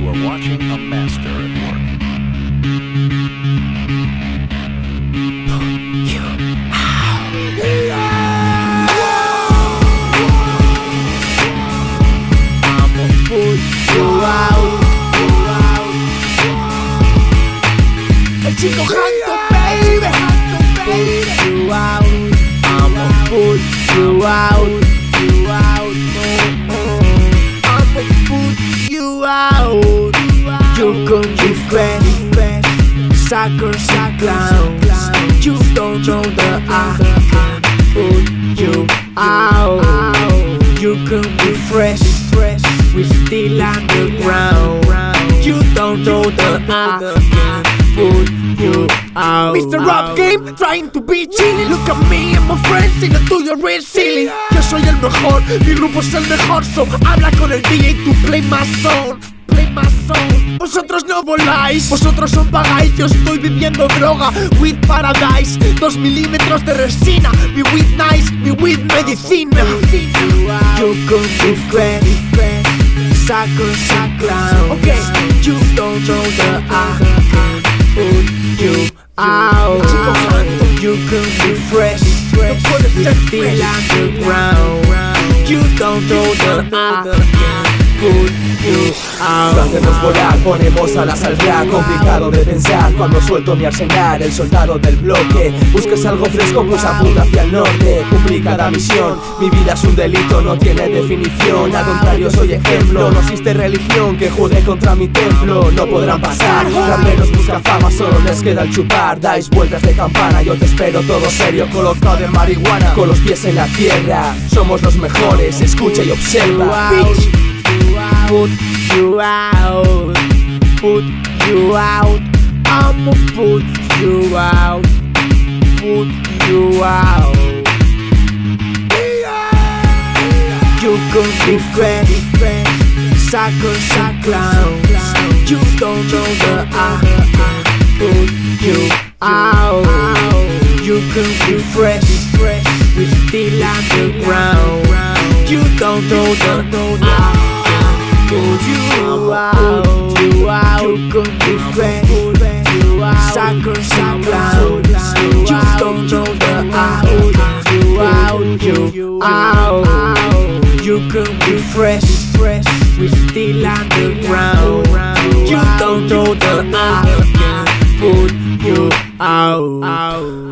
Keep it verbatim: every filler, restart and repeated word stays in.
You are watching a master at work. I'ma put you out. El chico Hanto, baby. Put you out. I'ma put you out. You out. I'ma put you out. You gon' be fresh. Suckers and clowns. You don't know that I can put you out. You can be fresh. We still underground. You don't know that I can put you out. Mister Rap Game, trying to be chilly. Look at me and my friends, y lo tuyo es real silly. Yo soy el mejor, mi grupo es el mejor, so habla con el D J to play my song. Play my song. Vosotros no voláis, vosotros os pagáis. Yo estoy viviendo droga, weed paradise. Dos milímetros de resina, mi weed nice, mi weed medicina. You can be fresh. Suckers and clowns. Okay, you don't know that I can put you out. You can be fresh. We still underground. You don't know that I can put you out. Lo hacemos volar, ponemos alas al rap. Complicado de pensar cuando suelto mi arsenal. El soldado del bloque, buscas algo fresco, pues apunta hacia el norte. Cumplí cada misión, mi vida es un delito, no tiene definición. Al contrario soy ejemplo, no existe religión que juegue contra mi templo. No podrán pasar, raperos buscan fama, solo les queda el chupar. Dais vueltas de campana, yo te espero todo serio, colocado en marihuana, con los pies en la tierra. Somos los mejores, escucha y observa. Bitch. Put you out, put you out, I'ma put you out, put you out. You can be fresh, suckers and clowns. You don't know that I can put you out. You can be fresh, we still underground. You don't know that I put you out, you out. You can be fresh, suckers and clowns. You don't know that I put you out, you out. You can be fresh, we still underground. You don't know that I can put you out.